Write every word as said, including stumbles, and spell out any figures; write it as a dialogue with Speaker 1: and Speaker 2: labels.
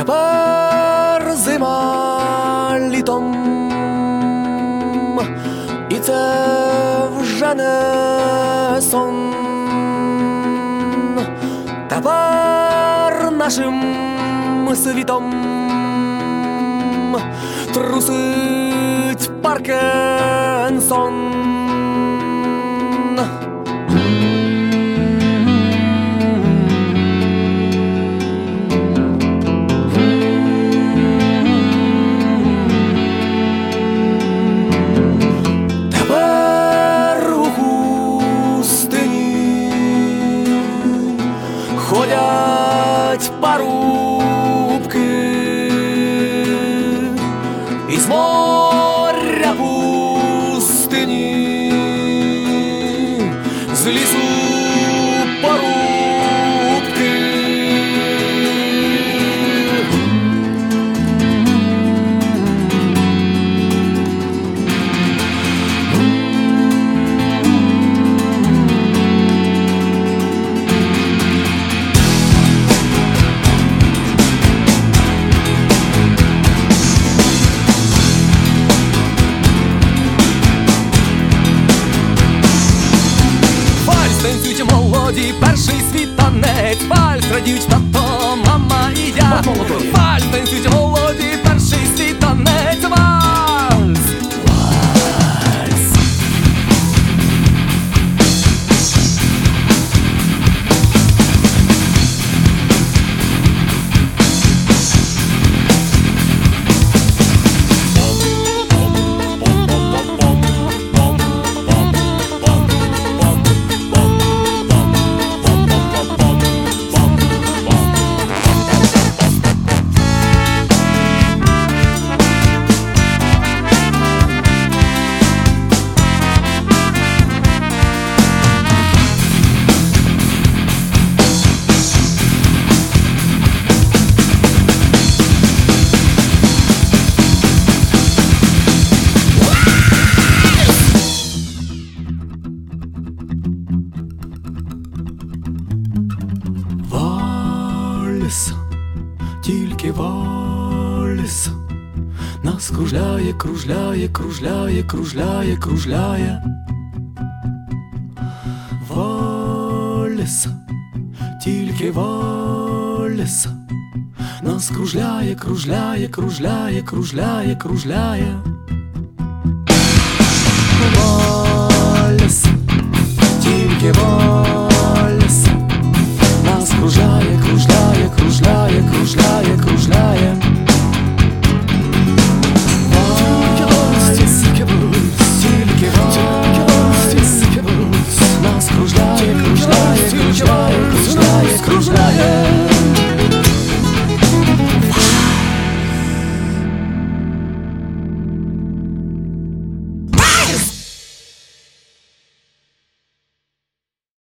Speaker 1: Тепер зима літом, і це вже не сон. Тепер нашим світом трусить Паркінсон. Ходять парубки із моря пустині, з лісу парубки. Танцюють молоді, перший світанець, вальс, радіють тато, мама і я. Вальс, танцюють молоді, перший світанець, вальс. Вальс. Вальс, тільки вальс нас кружляє, кружляє, кружляє, кружляє, кружляє. Вальс, тільки вальс нас кружляє, кружляє, кружляє, кружляє, кружляє. Вальс, тільки вальс